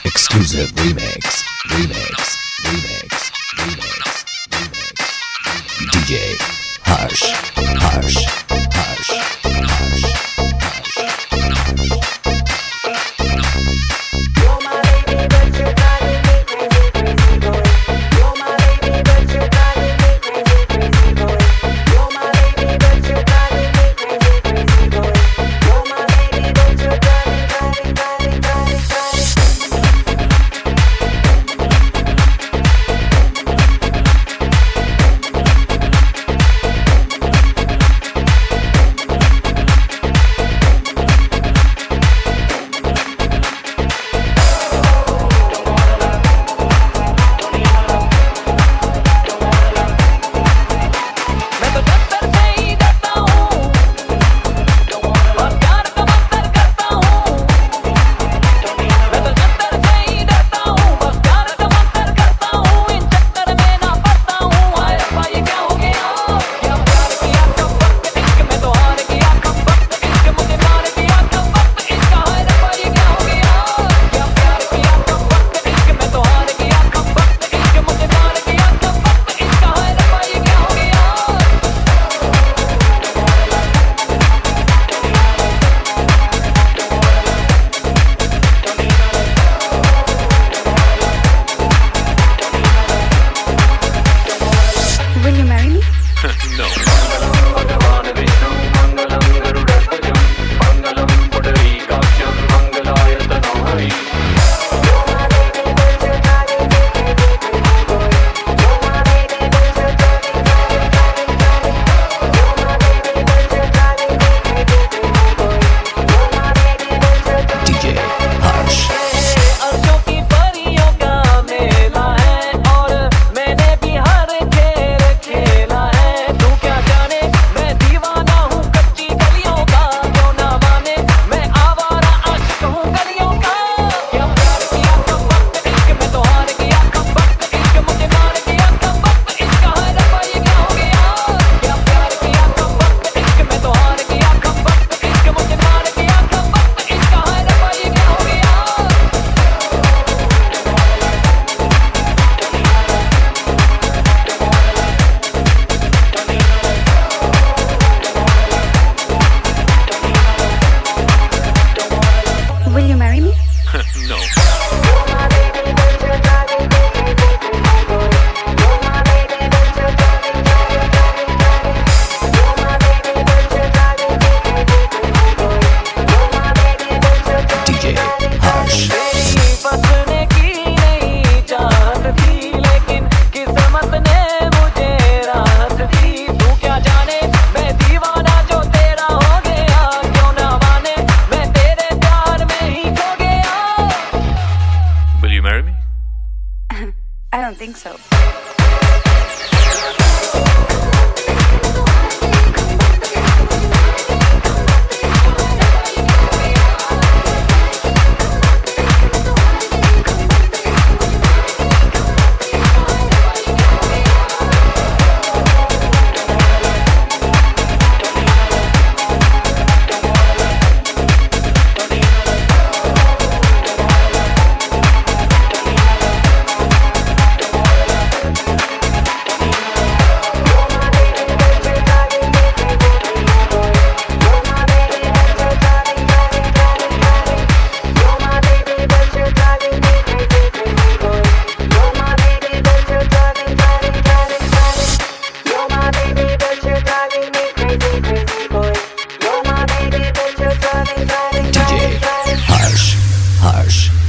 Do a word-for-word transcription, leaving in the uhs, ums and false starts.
Exclusive remix, remix, remix, remix, remix. D J Harsh, Harsh, Harsh, Harsh, Harsh. You're my baby, but you're driving me crazy, crazy boy. You're my baby, but you're driving me crazy, crazy boy. You're my baby, but you're driving me crazy, crazy boy. You're my baby, but you're driving, driving, driving, driving, driving. Will you marry me? No. D J Harsh, अर्शों की परियों का मेला है और मैंने भी हर खेल खेला है। तू क्या जाने मैं दीवाना हूँ कच्ची गलियों का, क्यों ना माने मैं आवारा आशिक हूँ गलियों का। क्या प्यार किया कब वक्त इश्क में तो हार गया, कब वक्त इश्क मुझे मार गया, कब वक्त इश्क है रब्बा ये क्या हो गया। क्या प्यार किया कब वक्त इश्क में तो हार गया, कब वक्त इश्क मुझे मार गया, कब वक्त इश्क है रब्बा ये क्या हो गया। Will you marry me? No. You're my baby, but you're driving me crazy, crazy boy. You're my baby, but you're driving, driving, driving, driving. You're my baby, but you're driving me crazy, crazy boy. You're my baby, but you're driving, D J Harsh, तेरी बसने की नहीं चाहत थी, लेकिन किस्मत ने मुझे राहत दी। तू क्या जाने मैं दीवाना जो तेरा हो गया, क्यों ना माने मैं तेरे प्यार में ही खो गया। Will you marry me? I don't think so. D J Harsh, Harsh.